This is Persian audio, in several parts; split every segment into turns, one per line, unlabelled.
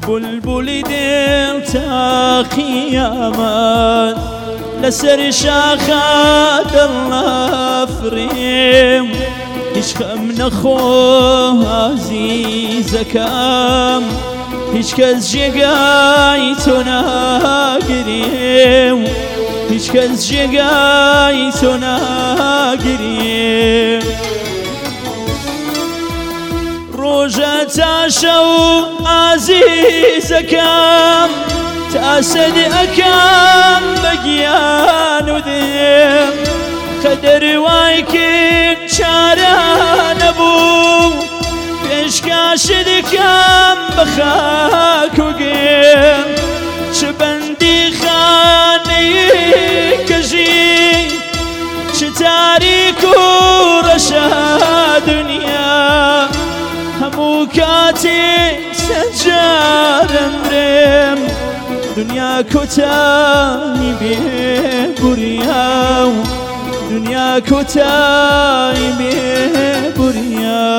بلبلی دل تا قیامت لسر شاخه دڵ فریم هیچ خەم نەخۆ عەزیزەکەم هیچ کەس جێگای تۆ ناگرێ و هیچ کەس جێگای تۆ ناگرێ ڕۆژە تا شەو عەزیزەکەم تا سەد ئەکەم بە گیان و دێم قەدەر وای کرد چارە نەبوو پێشکەشت دەکەم بە خاک و گێم چ بەندی خانەی کەژی چ تاریک و ڕەشە دونیا هەموو کاتێک سەجار ئەمرێم دنیا کۆتایی بێ بوریا و دنیا کۆتایی بێ بوریا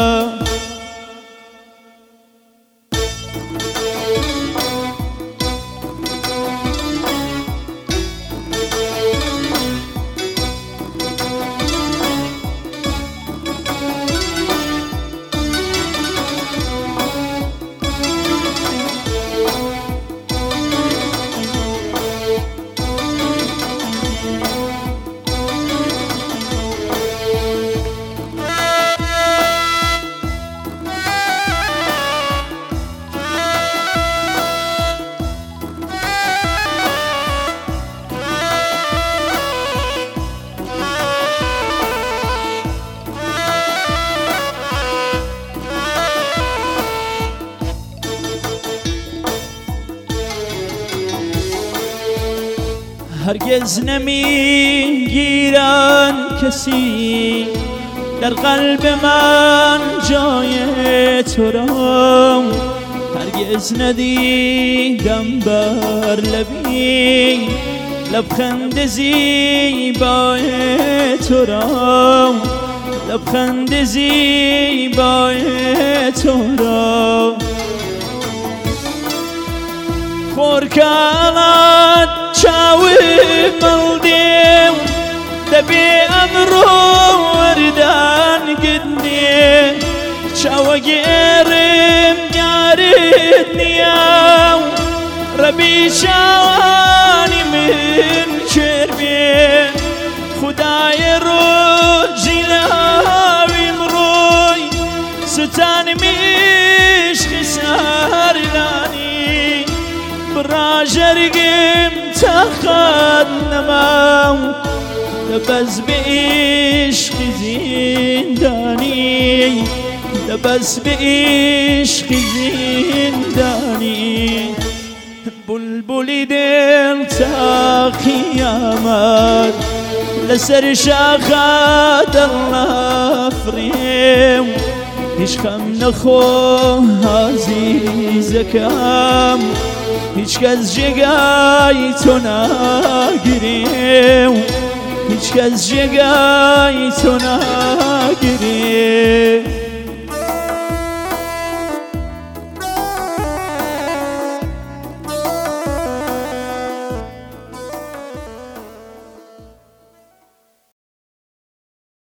هەرگیز نەمیگیران کەسی در قلب من جای تو را هرگز ندیدم بر لبی لبخند زیبای تو را لبخند زیبای تو را خۆرکەڵات چاوی مەڵدێ و دەبێ ئەمڕۆ وەردان گرنێ چاوە گێڕم یارت نییە و ڕەبی چاوانی من کرد بێ خودایە ڕۆژی لاوی مڕۆی ستانمی عشقی سەرلانی براژەرگم تاقات نەما و دەبەست بە عشقی زیندانی دەبەست بە عشقی زیندانی بولبولی دڵ تا قیامەت لەسەر شاخە دڵ ئەفڕێم هیچ خەم نەخۆ عەزیزەکەم هیچ کەس جێگای تۆ ناگرێ و هیچ کەس جێگای تۆ ناگرێ